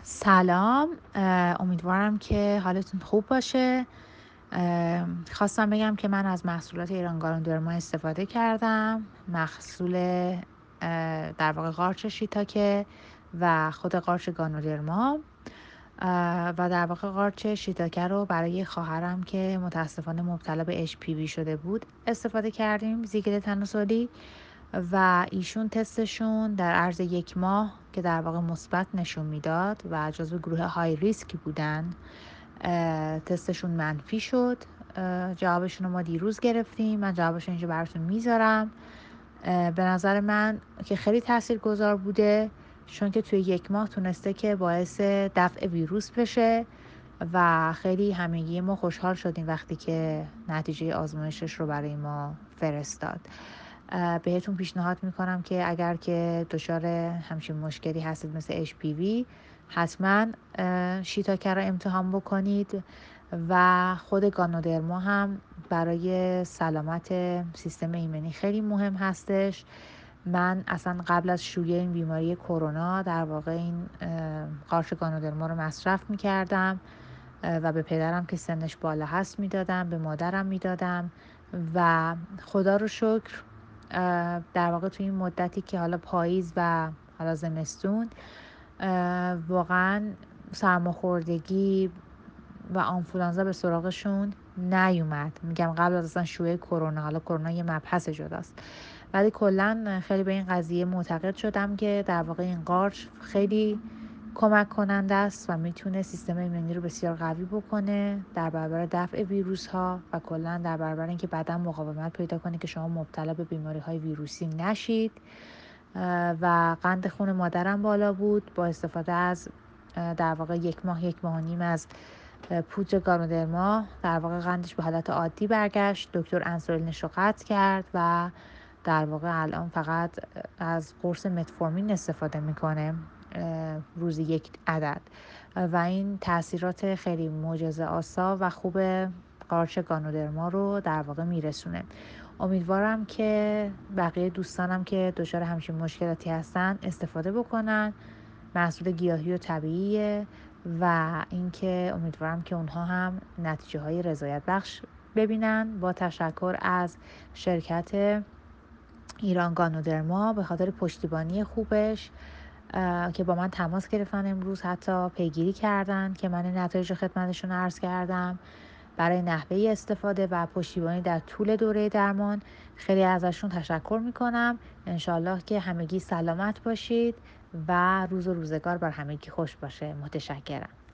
سلام. امیدوارم که حالتون خوب باشه. خواستم بگم که من از محصولات ایران گانودرما استفاده کردم. محصول در واقع قارچ شیتاکه و خود قارچ گانودرما، و در واقع قارچ شیتاکه رو برای خواهرم که متاسفانه مبتلا به HPV شده بود استفاده کردیم، زیگل تناسلی، و ایشون تستشون در عرض 1 ماه که در واقع مثبت نشون میداد و جزو گروه های ریسک بودن، تستشون منفی شد. جوابشون رو ما دیروز گرفتیم. من جوابشون اینجا براتون میذارم. به نظر من که خیلی تاثیرگذار بوده، چون که توی 1 ماه تونسته که باعث دفع ویروس بشه و خیلی همگی ما خوشحال شدیم وقتی که نتیجه آزمایشش رو برای ما فرستاد. بهتون پیشنهاد میکنم که اگر که دچار همچین مشکلی هستید مثل HPV، حتما شیتاکه رو امتحان بکنید و خود گانودرما هم برای سلامت سیستم ایمنی خیلی مهم هستش. من اصلا قبل از شیوع این بیماری کرونا در واقع این قارچ گانودرما رو مصرف میکردم و به پدرم که سنش بالا هست میدادم، به مادرم میدادم و خدا رو شکر در واقع توی این مدتی که حالا پاییز و حالا زمستون واقعا سرماخوردگی و آنفولانزا به سراغشون نیومد. میگم قبل از اصلا شیوع کرونا، حالا کرونا یه مبحث جداست، ولی کلا خیلی به این قضیه معتقد شدم که در واقع این قارچ خیلی کمک کننده است و میتونه سیستم ایمنی رو بسیار قوی بکنه در برابر دفع ویروس ها و کلا در برابر اینکه بدن مقاومت پیدا کنه که شما مبتلا به بیماری های ویروسی نشید. و قند خون مادرم بالا بود. با استفاده از در واقع 1 ماه 1 ماه و نیم از پودر گانودرما در واقع قندش به حالت عادی برگشت. دکتر انسولینش رو قطع کرد و در واقع الان فقط از قرص متفورمین استفاده میکنه، روزی 1 عدد، و این تاثیرات خیلی معجزه آسا و خوب قارچ گانودرما رو در واقع میرسونه. امیدوارم که بقیه دوستانم که دچار همچین مشکلاتی هستن استفاده بکنن. محصول گیاهی و طبیعیه و اینکه امیدوارم که اونها هم نتیجه های رضایت بخش ببینن. با تشکر از شرکت ایران گانودرما به خاطر پشتیبانی خوبش که با من تماس گرفتن، امروز حتی پیگیری کردن که من نتایج خدمتشون عرض کردم، برای نحوه استفاده و پشتیبانی در طول دوره درمان. خیلی ازشون تشکر میکنم. انشالله که همگی سلامت باشید و روز و روزگار بر همگی خوش باشه. متشکرم.